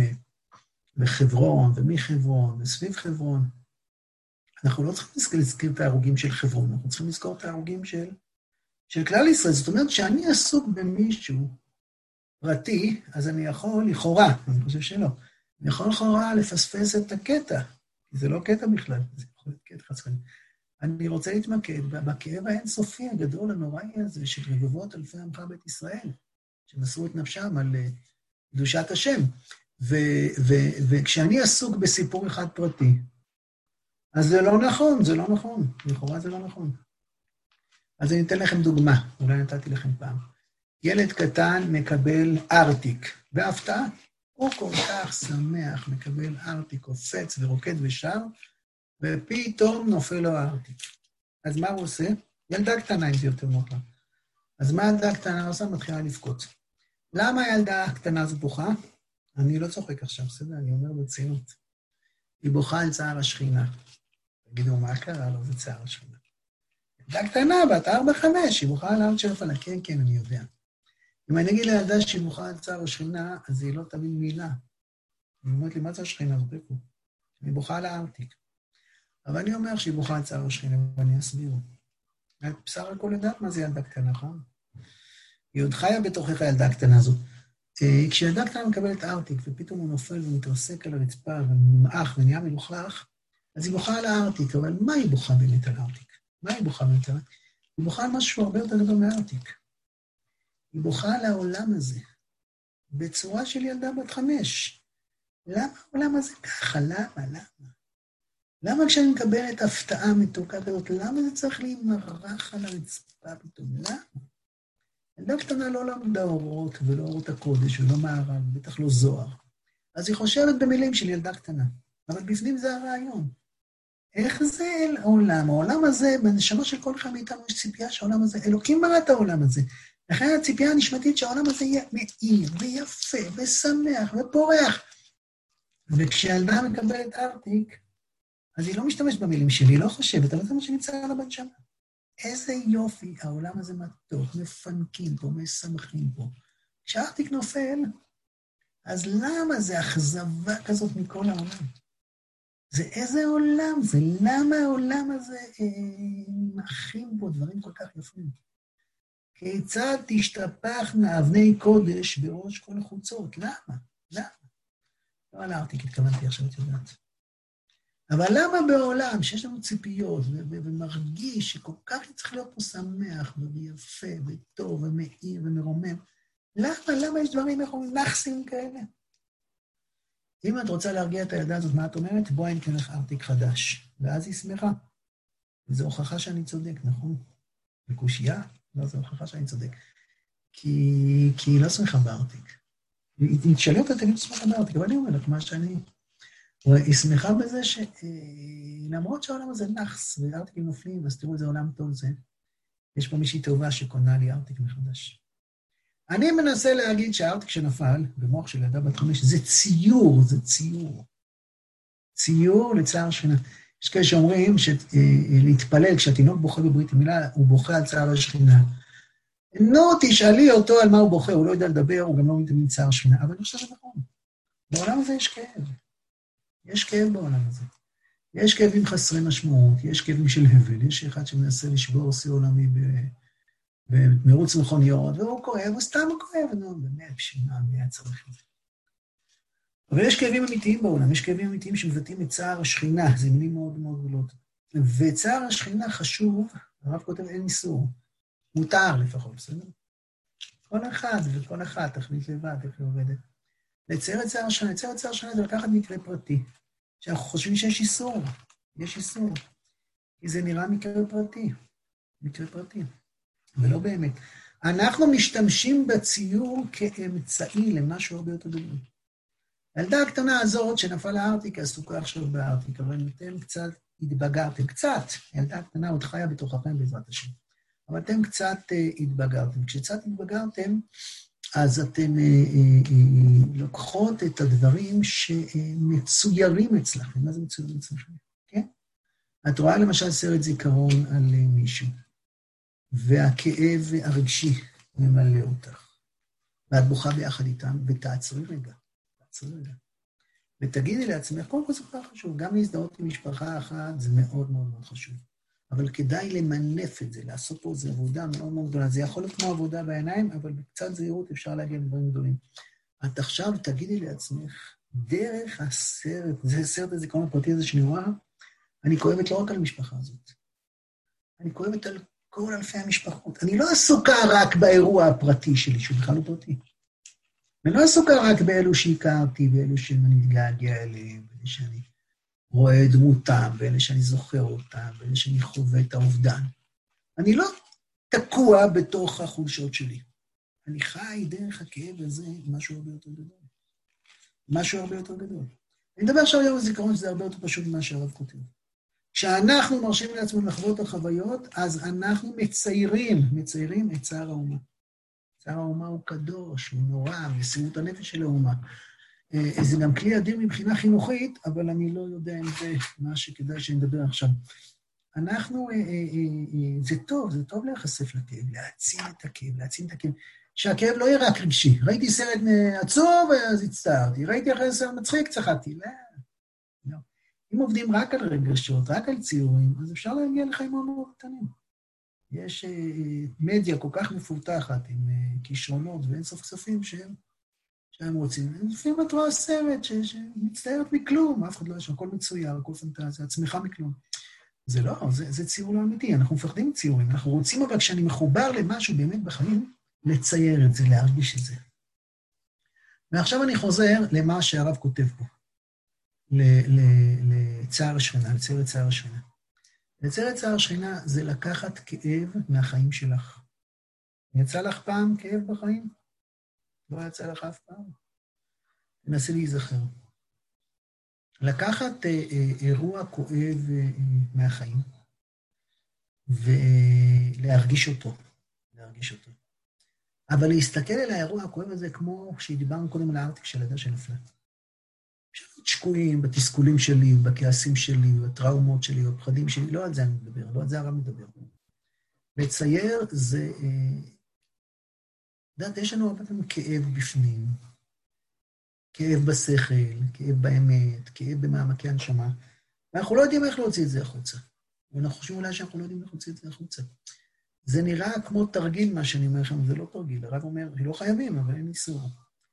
בחברון ומחברון וסביב חברון. אנחנו לא צריכים להזכיר את ההרוגים של חברון, אנחנו צריכים לזכור את ההרוגים של, של כלל ישראל. זאת אומרת שאני עסוק במישהו פרטי, אז אני יכול לכאורה, אני חושב שלא, אני יכול לכאורה לפספס את הקטע, כי זה לא קטע בכלל, זה יכול להיות קטע חסכני. אני רוצה להתמקד בכאב האינסופי הגדול הנוראי הזה של רבבות אלפי עמך בית ישראל, שמסרו את נפשם על קדושת השם. ו- ו- וכשאני עסוק בסיפור אחד פרטי, אז זה לא נכון, זה לא נכון, לכאורה זה לא נכון. אז אני אתן לכם דוגמה, אולי נתתי לכם פעם. ילד קטן מקבל ארטיק, בהפתעה, הוא כל כך שמח, מקבל ארטיק, קופץ ורוקד ושר, ופתאום נופל לו הארטיק. אז מה הוא עושה? ילדה קטנה, אם זה יותר מוכה. אז מה ילדה קטנה עושה? מתחילה לבכות. למה הילדה הקטנה הזו בוכה? אני לא צוחק עכשיו, בסדר, אני אומר ברצינות. היא בוכה על צער השכינה. תגידו, מה קרה לו? זה צער השכינה. ילדה קטנה, בת ארבע חמש, היא בוכה על הארץ של הפעלה. כן, כן, אני יודע. אם אני אגיד לילדה שהיא בוכה על צער השכינה, אז היא לא תבין מילה. היא אומרת לי, מה זה השכינה? זה פה. היא בוכה על הארטיק. אבל אני אומר שהיא בוכה על צער השכינה, ואני אסביר. את בסך הכל יודעת מה זה ילדה קטנה, נכון? היא עוד חיה בתוכך הילדה הקטנה הזאת. כשילדה קטנה מקבלת ארטיק, ופתאום הוא נופל ומתרסק על הרצפה, ונמעך ונהיה מלוכלך, אז היא בוכה על הארטיק, אבל מה היא בוכה באמת על הארטיק? מה היא בוכה באמת על הארטיק? היא בוכה על משהו הרבה יותר גדול מהארטיק. היא בוכה על העולם הזה, בצורה של ילדה בת חמש. למה העולם הזה ככה? למה? למה? למה כשאני מקבלת הפתעה מתוקה כזאת, למה זה צריך להימרח על הרצפה פתאום? למה? ילדה קטנה לא למדה אורות ולא אורות הקודש ולא מערב, בטח לא זוהר. אז היא חושבת במילים של ילדה קטנה, אבל בפנים זה הרעיון. איך זה העולם? העולם הזה, בנשמה של כל אחד מאיתנו יש ציפייה שהעולם הזה, אלוקים ברא את העולם הזה. לכן הציפייה הנשמתית שהעולם הזה יהיה מאיר ויפה ושמח ופורח. וכשילדה מקבלת ארטיק, אז היא לא משתמשת במילים שלי, היא לא חושבת, אבל זה מה שנמצא על הבנשמה. איזה יופי, העולם הזה מתוק, מפנקים פה, משמחים פה. כשהארטיק נופל, אז למה זה אכזבה כזאת מכל העולם? זה איזה עולם זה? למה העולם הזה אה, מאחים בו דברים כל כך יפים? כיצד תשתפחנה אבני קודש בראש כל החוצות? למה? למה? לא על הארטיק, התכוונתי עכשיו, את יודעת. אבל למה בעולם שיש לנו ציפיות ומרגיש שכל כך צריך להיות פה שמח ויפה וטוב ומאיר ומרומם, למה, למה יש דברים נחסים כאלה? אם את רוצה להרגיע את הילדה הזאת, מה את אומרת? בואי ניתן לך ארטיק חדש. ואז היא שמחה. וזו הוכחה שאני צודק, נכון? בקושייה? לא, זו הוכחה שאני צודק. כי, כי היא לא שמחה בארטיק. היא תשאלי אותה, תגיד שמחה בארטיק, אבל אני אומר לך מה שאני... היא שמחה בזה שלמרות שהעולם הזה נחס, וארטיקים נופלים, אז תראו איזה עולם טוב זה, יש פה מישהי טובה שקונה לי ארטיק מחדש. אני מנסה להגיד שהארטיק שנפל, במוח של ילדה בת חמש, זה ציור, זה ציור. ציור לצער שכינה. יש כאלה שאומרים שלהתפלל, כשהתינוק בוכה בברית מילה, הוא בוכה על צער השכינה. נו, תשאלי אותו על מה הוא בוכה, הוא לא יודע לדבר, הוא גם לא מתאמין צער שכינה, אבל אני חושב שזה נכון. בעולם הזה יש כאב. יש כאב בעולם הזה. יש כאבים חסרי משמעות, יש כאבים של הבל, יש אחד שמנסה לשבור שיא עולמי במרוץ מכוניות, והוא כואב, הוא סתם כואב, נו, באמת, בשבימה, מי היה צריך את זה. אבל יש כאבים אמיתיים בעולם, יש כאבים אמיתיים שמבטאים את צער השכינה, זה מילים מאוד מאוד גדולות. וצער השכינה חשוב, הרב כותב אין איסור, מותר לפחות, בסדר? כל אחד וכל אחד תחליט לבד, איך היא עובדת. לצייר את צער השכינה, לצייר את צער השכינה זה לקחת מקרה פרטי, שאנחנו חושבים שיש איסור, יש איסור, כי זה נראה מקרה פרטי, מקרה פרטי, ולא באמת. אנחנו משתמשים בציור כאמצעי למשהו הרבה יותר גדול. הילדה הקטנה הזאת שנפל לארטיק, עסוקה עכשיו בארטיק, אבל אתם קצת התבגרתם, קצת, הילדה הקטנה עוד חיה בתוככם בעזרת השם, אבל אתם קצת התבגרתם. כשקצת התבגרתם, אז אתם לוקחות את הדברים שמצוירים אצלכם. מה זה מצוירים אצלכם? כן? את רואה למשל סרט זיכרון על מישהו, והכאב הרגשי ממלא אותך, ואת בוכה ביחד איתם, ותעצרי רגע, תעצרי רגע. ותגידי לעצמך, קודם כל זה כבר חשוב, גם להזדהות עם משפחה אחת זה מאוד מאוד מאוד חשוב. אבל כדאי למנף את זה, לעשות פה איזו עבודה מאוד מאוד גדולה. זה יכול להיות כמו עבודה בעיניים, אבל בקצת זהירות אפשר להגיע לדברים גדולים. את עכשיו תגידי לעצמך, דרך הסרט, זה סרט הזיכרון הפרטי הזה שאני רואה, אני כואבת לא רק על המשפחה הזאת, אני כואבת על כל אלפי המשפחות. אני לא עסוקה רק באירוע הפרטי שלי, שהוא בכלל לא פרטי. אני לא עסוקה רק באלו שהכרתי, באלו שאני מתגעגע אליהם, באלו שאני רואה את דמותם, באלה שאני זוכר אותם, באלה שאני חווה את האובדן. אני לא תקוע בתוך החולשות שלי. אני חי דרך הכאב הזה משהו הרבה יותר גדול. משהו הרבה יותר גדול. אני מדבר עכשיו היום בזיכרון שזה הרבה יותר פשוט ממה שהרב כותב. כשאנחנו מרשים לעצמנו לחוות את החוויות, אז אנחנו מציירים, מציירים את צער האומה. צער האומה הוא קדוש, הוא נורא, מסירות הנפש של האומה. זה גם כלי אדיר מבחינה חינוכית, אבל אני לא יודע אם זה מה שכדאי שנדבר עכשיו. אנחנו, זה טוב, זה טוב להיחשף לכאב, להעצים את הכאב, להעצים את הכאב, שהכאב לא יהיה רק רגשי. ראיתי סרט עצוב, אז הצטערתי, ראיתי אחרי סרט מצחיק, צחקתי. לא, לא. אם עובדים רק על רגשות, רק על ציורים, אז אפשר להגיע לחיים מאוד מאוד קטנים. יש מדיה כל כך מפותחת, עם כישרונות ואינסוף כספים שהם, שהם רוצים. לפעמים את רואה סרט שמצטערת מכלום, אף אחד לא יש, הכל מצויר, הכל פנטזיה, עצמך מכלום. זה לא, זה, זה ציור לא אמיתי, אנחנו מפחדים ציורים, אנחנו רוצים אבל כשאני מחובר למשהו באמת בחיים, לצייר את זה, להרגיש את זה. ועכשיו אני חוזר למה שהרב כותב פה, לצער השכינה, לצייר את צער השכינה. לצייר את צער השכינה זה לקחת כאב מהחיים שלך. יצא לך פעם כאב בחיים? לא יצא לך אף פעם. תנסי להיזכר. לקחת אה, אה, אירוע כואב אה, מהחיים, ולהרגיש אותו, להרגיש אותו. אבל להסתכל על האירוע הכואב הזה כמו שדיברנו קודם על הארטיק של הילדה שנפלה. אפשר להיות שקועים בתסכולים שלי, בכעסים שלי, בטראומות שלי, בפחדים שלי, לא על זה אני מדבר, לא על זה הרב מדבר. לצייר זה, יודעת, יש לנו הרבה פעמים כאב בפנים, כאב בשכל, כאב באמת, כאב במעמקי הנשמה, ואנחנו לא יודעים איך להוציא את זה החוצה. ואנחנו חושבים אולי שאנחנו לא יודעים איך להוציא את זה החוצה. זה נראה כמו תרגיל, מה שאני אומר לכם, זה לא תרגיל, הרב אומר, לא חייבים, אבל אין איסור.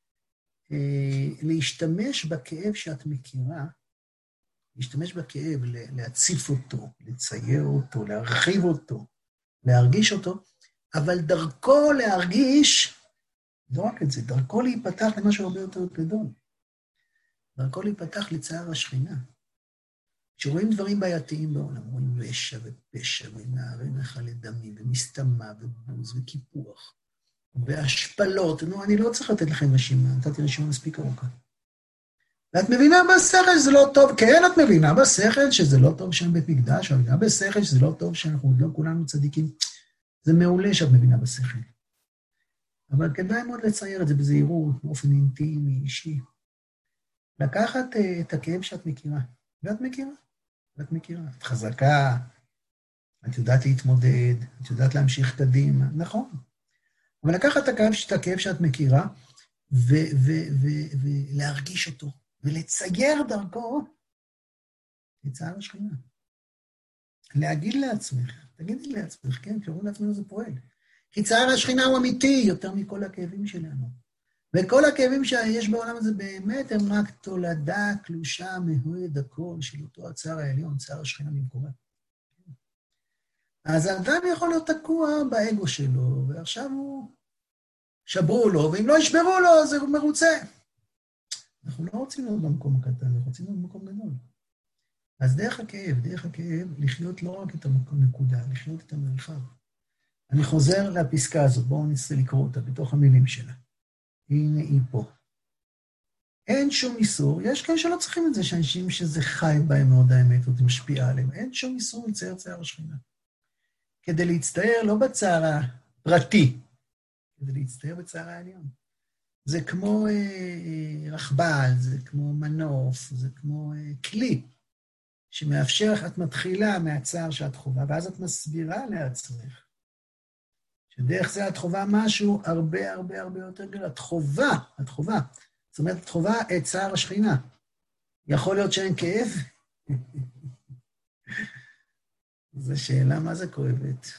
להשתמש בכאב שאת מכירה, להשתמש בכאב, להציף אותו, לצייר אותו, להרחיב אותו, להרגיש אותו, אבל דרכו להרגיש, לא רק את זה, דרכו להיפתח למשהו הרבה יותר גדול. דרכו להיפתח לצער השכינה. כשרואים דברים בעייתיים בעולם, רואים רשע ופשע, רואים נערי נחלי דמים, ומסתמה ובוז וקיפוח, והשפלות. נו, אני לא צריך לתת לכם רשימה, נתתי רשימה מספיק ארוכה. ואת מבינה בשכל שזה לא טוב, כן, את מבינה בשכל שזה לא טוב שם בית מקדש, את מבינה בשכל שזה לא טוב שאנחנו לא כולנו צדיקים. זה מעולה שאת מבינה בשכל. אבל כדאי מאוד לצייר את זה בזהירות, באופן אינטימי, אישי. לקחת את הכאב שאת מכירה, ואת מכירה, ואת מכירה. את חזקה, את יודעת להתמודד, את יודעת להמשיך קדימה, נכון. אבל לקחת את הכאב שאת מכירה, ולהרגיש אותו, ולצייר דרכו את צער השכינה. להגיד לעצמך, תגידי לעצמך, כן, קראו לעצמנו זה פועל. כי צער השכינה הוא אמיתי יותר מכל הכאבים שלנו. וכל הכאבים שיש בעולם הזה באמת הם רק תולדה, קלושה, מהויד הכל של אותו הצער העליון, צער השכינה במקומה. אז האדם יכול להיות תקוע באגו שלו, ועכשיו הוא שברו לו, ואם לא ישברו לו, אז הוא מרוצה. אנחנו לא רוצים להיות במקום הקטן, אנחנו רוצים להיות במקום גדול. אז דרך הכאב, דרך הכאב, לחיות לא רק את הנקודה, לחיות את המרחב. אני חוזר לפסקה הזאת, בואו ננסה לקרוא אותה בתוך המילים שלה. הנה היא פה. אין שום איסור, יש כאלה שלא צריכים את זה, שאנשים שזה חי בהם מאוד האמת, וזה משפיע עליהם. אין שום איסור לצייר צייר השכינה. כדי להצטער לא בצער הפרטי, כדי להצטער בצער העליון. זה כמו אה, רכבל, זה כמו מנוף, זה כמו אה, כלי, שמאפשר לך, את מתחילה מהצער שאת חובה, ואז את מסבירה לעצמך, שדרך זה את חובה משהו הרבה הרבה הרבה יותר גדול. את חובה, את חובה. זאת אומרת, את חובה את צער השכינה. יכול להיות שאין כאב? זו שאלה מה זה כואבת.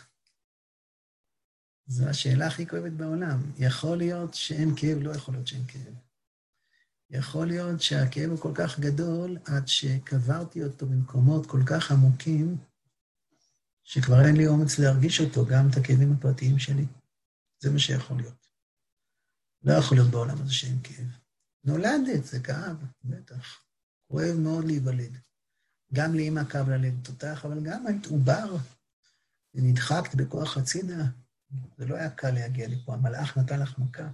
זו השאלה הכי כואבת בעולם. יכול להיות שאין כאב, לא יכול להיות שאין כאב. יכול להיות שהכאב הוא כל כך גדול, עד שקברתי אותו במקומות כל כך עמוקים, שכבר אין לי אומץ להרגיש אותו, גם את הכאבים הפרטיים שלי. זה מה שיכול להיות. לא יכול להיות בעולם הזה שאין כאב. נולדת, זה כאב, בטח. כואב מאוד להיוולד. גם לאמא כאב ללדת אותך, אבל גם היית עובר, ונדחקת בכוח הצידה. זה לא היה קל להגיע לפה, המלאך נתן לך מכה.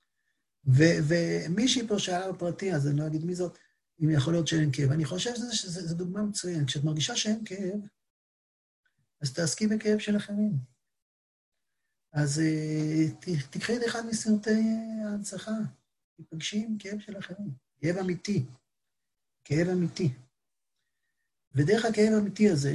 ומישהי פה שאלה בפרטי, אז אני לא אגיד מי זאת, אם יכול להיות שאין כאב. אני חושב שזו דוגמה מצוינת. כשאת מרגישה שאין כאב, אז תעסקי בכאב של אחרים. אז תקחי את אחד מסרטי ההנצחה, תפגשי עם כאב של אחרים. כאב אמיתי. כאב אמיתי. ודרך הכאב האמיתי הזה,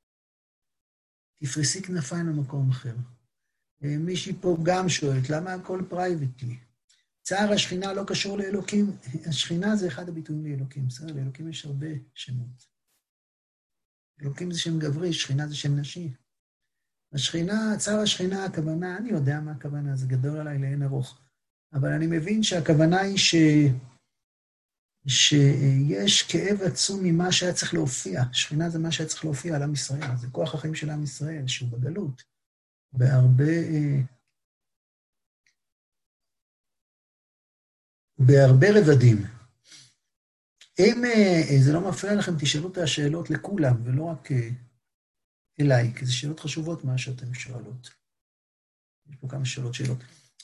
תפרסי כנפיים למקום אחר. מישהי פה גם שואלת, למה הכל פרייבטלי? צער השכינה לא קשור לאלוקים. השכינה זה אחד הביטויים לאלוקים. בסדר, לאלוקים יש הרבה שמות. אלוקים זה שם גברי, שכינה זה שם נשי. השכינה, צער השכינה, הכוונה, אני יודע מה הכוונה, זה גדול עליי לאין ארוך. אבל אני מבין שהכוונה היא ש... שיש כאב עצום ממה שהיה צריך להופיע. שכינה זה מה שהיה צריך להופיע על עם ישראל. זה כוח החיים של עם ישראל, שהוא בגלות. בהרבה... בהרבה רבדים. אם זה לא מפריע לכם, תשאלו את השאלות לכולם, ולא רק אליי, כי זה שאלות חשובות מה שאתם שואלות. יש פה כמה שאלות שאלות.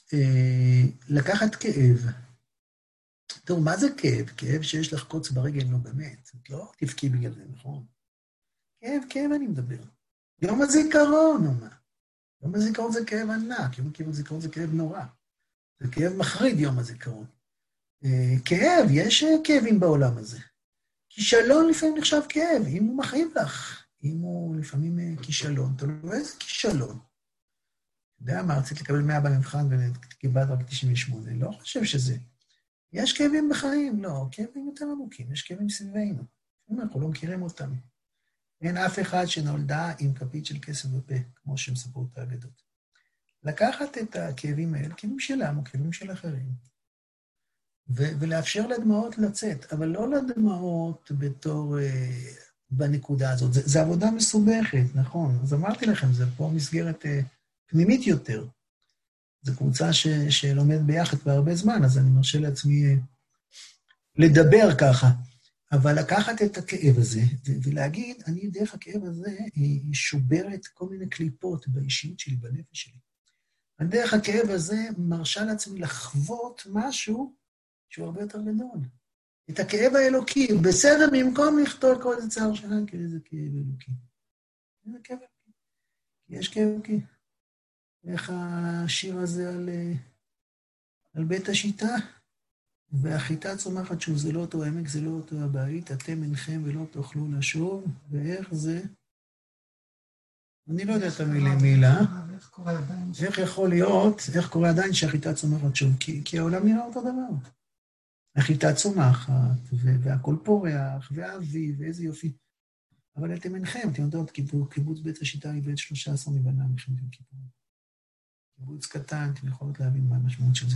לקחת כאב. טוב, מה זה כאב? כאב שיש לך קוץ ברגל, לא באמת. את לא תבכי בגלל זה, נכון? כאב, כאב אני מדבר. יום הזיכרון, או מה? יום הזיכרון זה כאב ענק, יום הזיכרון זה כאב נורא. זה כאב מחריד יום הזיכרון. כאב, יש כאבים בעולם הזה. כישלון לפעמים נחשב כאב, אם הוא מחריב לך. אם הוא לפעמים כישלון, תלוי איזה כישלון. אתה יודע מה, רצית לקבל מאה במבחן וקיבלת רק תשעים ושמונה, לא חושב שזה. יש כאבים בחיים, לא, כאבים יותר עמוקים, יש כאבים סביבנו. אנחנו לא מכירים אותם. אין אף אחד שנולדה עם כפית של כסף בפה, כמו שמספרו את האגדות. לקחת את הכאבים האלה, כאבים שלנו, כאבים של אחרים, ו- ולאפשר לדמעות לצאת, אבל לא לדמעות בתור, אה, בנקודה הזאת. זה, זה עבודה מסובכת, נכון. אז אמרתי לכם, זה פה מסגרת אה, פנימית יותר. זו קבוצה ש, שלומד ביחד כבר הרבה זמן, אז אני מרשה לעצמי אה, לדבר ככה. אבל לקחת את הכאב הזה, ו- ולהגיד, אני דרך הכאב הזה, היא שוברת כל מיני קליפות באישיות שלי, בנפש שלי. דרך הכאב הזה מרשה לעצמי לחוות משהו שהוא הרבה יותר גדול. את הכאב האלוקי, בסדר, במקום לכתוב כל איזה צער שלנו, כי איזה כאב אלוקי. איזה כאב אלוקי. יש כאב אלוקי. איך השיר הזה על, על בית השיטה? והחיטה צומחת שוב, זה לא אותו העמק, זה לא אותו הבית, אתם אינכם ולא תוכלו לשוב, ואיך זה? אני לא יודע את המילים מילה. איך יכול להיות, איך קורה עדיין שהחיטה צומחת שוב? כי, כי העולם נראה אותו דבר. החיטה צומחת, והכל פורח, והאביב, ואיזה יופי. אבל אתם אינכם, אתם יודעות, קיבוץ בית השיטה איבד שלושה עשר מבנה מלחמת יום כיפור. קיבוץ קטן, אתם יכולות להבין מה המשמעות של זה.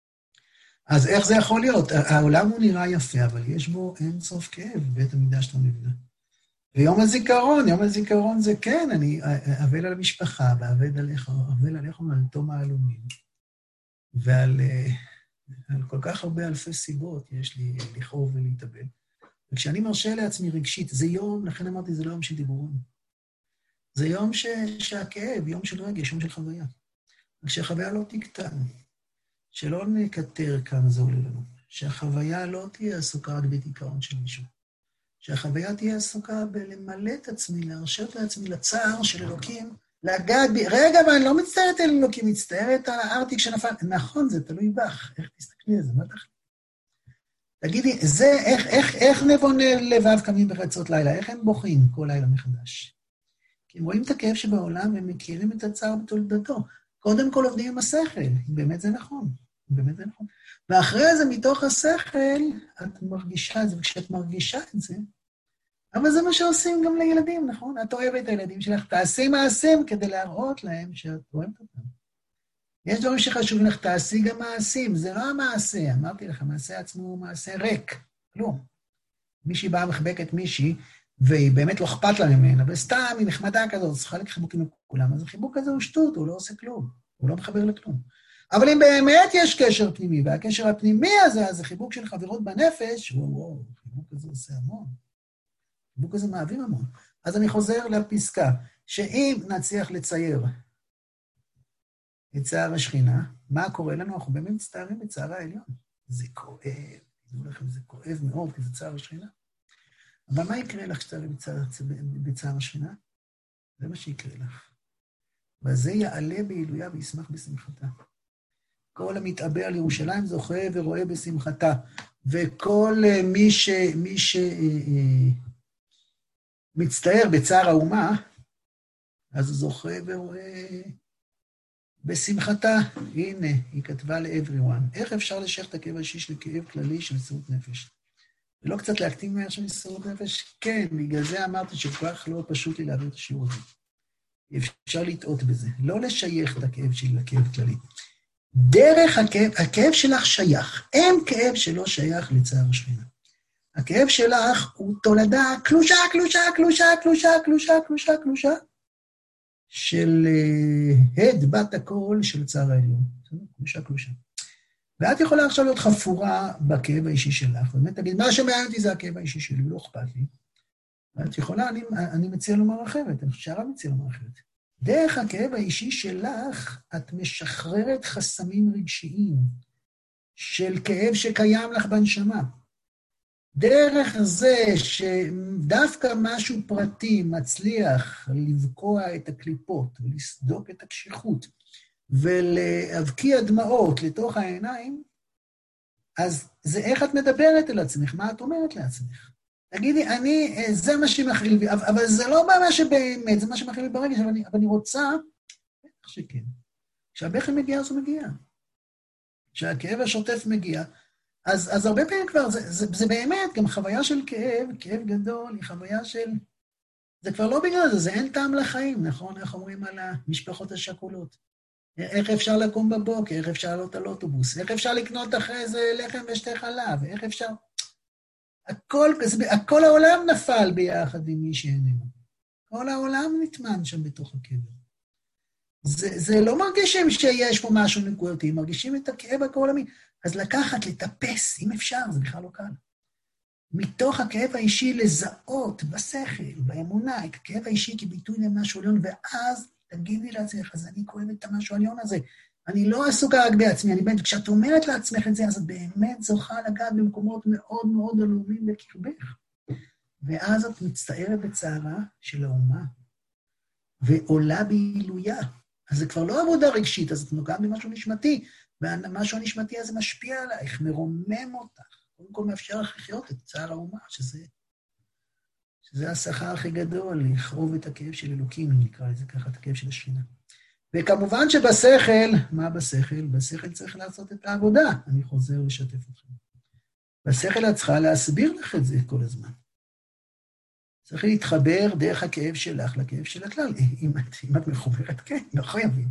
אז איך זה יכול להיות? העולם הוא נראה יפה, אבל יש בו אין סוף כאב, בית המקדש לא נבנה. ויום הזיכרון, יום הזיכרון זה כן, אני אבל על המשפחה, ואבל עליך, אבל עליך על תום העלומים, ועל על כל כך הרבה אלפי סיבות יש לי לכאוב ולהתאבל. וכשאני מרשה לעצמי רגשית, זה יום, לכן אמרתי, זה לא יום של דיבורים. זה יום ש... שהכאב, יום של רגש, יום של חוויה. כשהחוויה לא תקטן, שלא נקטר כמה זה עולה לנו, שהחוויה לא תהיה עסוקה רק בדיכאון של מישהו, שהחוויה תהיה עסוקה בלמלא את עצמי, להרשות לעצמי לצער של אלוקים, לגעת בי, רגע, אבל אני לא מצטערת על אלוקים, מצטערת על הארטיק שנפל, נכון, זה תלוי בך, איך תסתכלי על זה, מה תחליט? תגידי, זה, איך, איך, איך נבוני לבב קמים בחצות לילה, איך הם בוכים כל לילה מחדש? כי הם רואים את הכאב שבעולם, והם מכירים את הצער בתולדתו. קודם כל עובדים עם השכל, באמת זה נכון, באמת זה נכון. ואחרי זה, מתוך השכל, את מרגישה את זה, וכשאת מרגישה את זה, אבל זה מה שעושים גם לילדים, נכון? את אוהבת את הילדים שלך, תעשי מעשים כדי להראות להם שאת אוהבת אותם. יש דברים שחשובים לך, תעשי גם מעשים, זה לא המעשה, אמרתי לך, המעשה עצמו הוא מעשה ריק, כלום. מישהי באה מחבקת מישהי, והיא באמת לא אכפת לה ממנה, וסתם היא נחמדה כזאת, צריכה לך חיבוקים לכולם, אז החיבוק הזה הוא שטות, הוא לא עושה כלום, הוא לא מחבר לכלום. אבל אם באמת יש קשר פנימי, והקשר הפנימי הזה, אז החיבוק של חברות בנפש, וואו, וואו, החיבוק הזה עושה המון. החיבוק הזה מעביר המון. אז אני חוזר לפסקה, שאם נצליח לצייר את צער השכינה, מה קורה לנו? אנחנו באמת מצטערים בצער העליון. זה כואב, תדעו לכם, זה כואב מאוד, כי זה צער השכינה. אבל מה יקרה לך כשתערי בצער, בצער השכינה? זה מה שיקרה לך. וזה יעלה בעילויה וישמח בשמחתה. כל המתאבא על ירושלים זוכה ורואה בשמחתה. וכל מי ש... מי ש... מצטער בצער האומה, אז הוא זוכה ורואה בשמחתה. הנה, היא כתבה ל-everyone. איך אפשר לשייך את הכאב האישי של כאב כללי של מסירות נפש? ולא קצת להקטין מהר של מסירות נפש? כן, בגלל זה אמרתי שכל כך לא פשוט לי להעביר את השיעור הזה. אפשר לטעות בזה. לא לשייך את הכאב שלי לכאב כללי. דרך הכאב, הכאב שלך שייך. אין כאב שלא שייך לצער השכינה. הכאב שלך הוא תולדה קלושה, קלושה, קלושה, קלושה, קלושה, קלושה, קלושה, של הד בת הקול של צער העליון. קלושה, קלושה. ואת יכולה עכשיו להיות חפורה בכאב האישי שלך, באמת תגיד, מה שמעניין אותי זה הכאב האישי שלי, לא אכפת לי. ואת יכולה, אני, אני מציע לומר אחרת, אני חושב שהרב מציע לומר אחרת. דרך הכאב האישי שלך, את משחררת חסמים רגשיים של כאב שקיים לך בנשמה. דרך זה שדווקא משהו פרטי מצליח לבקוע את הקליפות ולסדוק את הקשיחות ולהבקיע דמעות לתוך העיניים, אז זה איך את מדברת אל עצמך, מה את אומרת לעצמך. תגידי, אני, זה מה שמכיל בי, אבל זה לא מה שבאמת, זה מה שמכיל בי ברגש, אבל אני, אבל אני רוצה, בטח שכן. כשהבכי מגיע, אז הוא מגיע. כשהכאב השוטף מגיע, אז, אז הרבה פעמים כבר, זה, זה, זה באמת גם חוויה של כאב, כאב גדול, היא חוויה של, זה כבר לא בגלל זה, זה אין טעם לחיים, נכון? איך אומרים על המשפחות השכולות. איך אפשר לקום בבוקר, איך אפשר לעלות על אוטובוס, איך אפשר לקנות אחרי זה לחם ושתי חלב, איך אפשר... הכל, הכל העולם נפל ביחד עם מי שאיננו. כל העולם נטמן שם בתוך הקבר. זה, זה לא מרגישים שיש פה משהו נקודתי, מרגישים את הכאב העולמי. אז לקחת, לטפס, אם אפשר, זה בכלל לא קל. מתוך הכאב האישי לזהות בשכל, באמונה, את הכאב האישי כביטוי למשהו עליון, ואז תגידי לעצמך, אז אני כואבת את המשהו העליון הזה. אני לא עסוקה רק בעצמי, אני באמת, כשאת אומרת לעצמך את זה, אז את באמת זוכה לגעת במקומות מאוד מאוד עלומים בקרבך. ואז את מצטערת בצערה של האומה, ועולה בעילויה. אז זה כבר לא עבודה רגשית, אז את נוגעת במשהו נשמתי, והמשהו הנשמתי הזה משפיע עלייך, מרומם אותך. קודם כל מאפשר לך לחיות את צער האומה, שזה, שזה השכר הכי גדול, לכאוב את הכאב של אלוקים, נקרא לזה ככה, את הכאב של השכינה. וכמובן שבשכל, מה בשכל? בשכל צריך לעשות את העבודה. אני חוזר לשתף אתכם. בשכל את צריכה להסביר לך את זה כל הזמן. צריך להתחבר דרך הכאב שלך לכאב של הכלל. אם את, אם את מחוברת, כן, לא חייבים.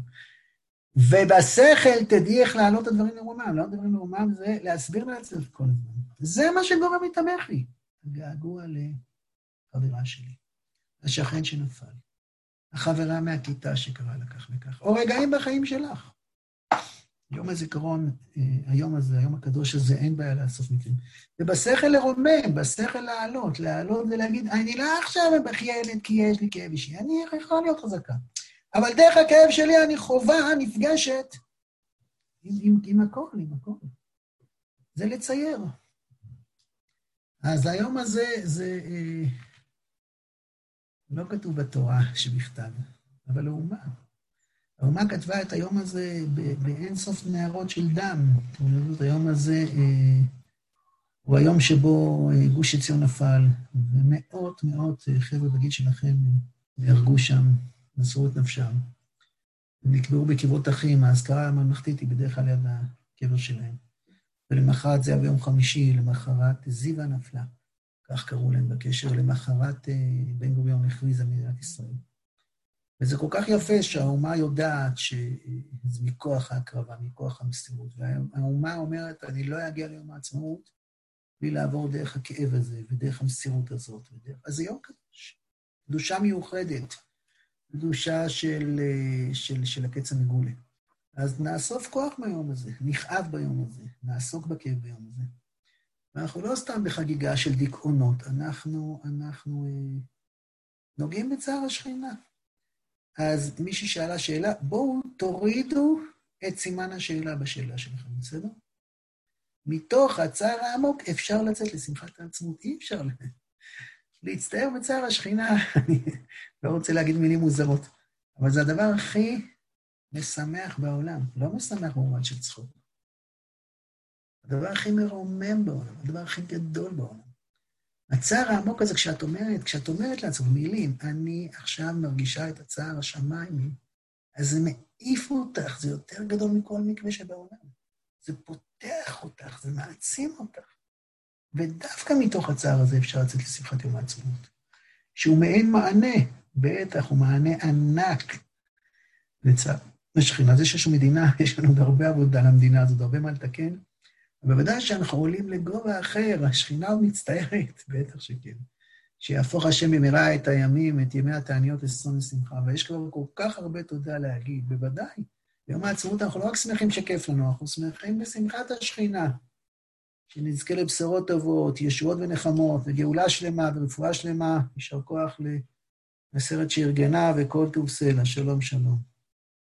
ובשכל תדעי איך להעלות את הדברים לרומם. להעלות את הדברים לרומם זה להסביר לעצמך כל הזמן. זה מה שגורם מתאבך לי. הגעגוע לחברה שלי. השכן שנפל. החברה מהכיתה שקרה לה כך וכך. או רגעים בחיים שלך. יום הזיכרון, היום הזה, היום הקדוש הזה, אין בעיה לאסוף מקרים. ובשכל לרומם, בשכל לעלות, לעלות ולהגיד, אני לא עכשיו מבכיינת כי יש לי כאב אישי, אני יכולה להיות חזקה. אבל דרך הכאב שלי אני חובה, נפגשת עם, עם, עם הכל, עם הכל. זה לצייר. אז היום הזה, זה אה, לא כתוב בתורה שבכתב, אבל האומה. האומה כתבה את היום הזה באין סוף נהרות של דם. היום הזה אה, הוא היום שבו אה, גוש עציון נפל, ומאות מאות חבר'ה בגיל שלכם נהרגו שם, מסרו את נפשם. הם נקברו בקברות אחים, האזכרה הממלכתית היא בדרך כלל ליד הקבר שלהם. ולמחרת זה היה ביום חמישי, למחרת זיווה נפלה, כך קראו להם בקשר, למחרת אה, בן גוריון הכריז על מדינת ישראל. וזה כל כך יפה שהאומה יודעת שזה מכוח ההקרבה, מכוח המסירות. והאומה אומרת, אני לא אגיע ליום העצמאות בלי לעבור דרך הכאב הזה ודרך המסירות הזאת. ודרך... אז זה יום קדוש. קדושה מיוחדת, קדושה של, של, של הקץ המגולה. אז נאסוף כוח ביום הזה, נכאב ביום הזה, נעסוק בכאב ביום הזה. ואנחנו לא סתם בחגיגה של דיכאונות, אנחנו, אנחנו אה, נוגעים בצער השכינה. אז מישהי שאלה שאלה, בואו תורידו את סימן השאלה בשאלה שלכם, בסדר? מתוך הצער העמוק אפשר לצאת לשמחת העצמות, אי אפשר להצטער בצער השכינה, אני לא רוצה להגיד מילים מוזרות, אבל זה הדבר הכי משמח בעולם, לא משמח במובן של צחוק. הדבר הכי מרומם בעולם, הדבר הכי גדול בעולם. הצער העמוק הזה, כשאת אומרת, כשאת אומרת לעצמך מילים, אני עכשיו מרגישה את הצער השמיים, אז זה מעיף אותך, זה יותר גדול מכל מקווה שבעולם. זה פותח אותך, זה מעצים אותך. ודווקא מתוך הצער הזה אפשר לצאת לשמחת יום העצמאות. שהוא מעין מענה, בטח הוא מענה ענק לצער השכינה. זה שיש מדינה, יש לנו הרבה עבודה למדינה הזאת, הרבה מה לתקן, בוודאי שאנחנו עולים לגובה אחר, השכינה עוד מצטערת, בטח שכן. שיהפוך השם במהרה את הימים, את ימי התעניות לששון ושמחה, ויש כבר כל כך הרבה תודה להגיד, בוודאי. ביום העצמאות אנחנו לא רק שמחים שכיף לנו, אנחנו שמחים בשמחת השכינה, שנזכה לבשורות טובות, ישועות ונחמות, וגאולה שלמה ורפואה שלמה, יישר כוח לסרט שארגנה וכל טוב סלע, שלום שלום.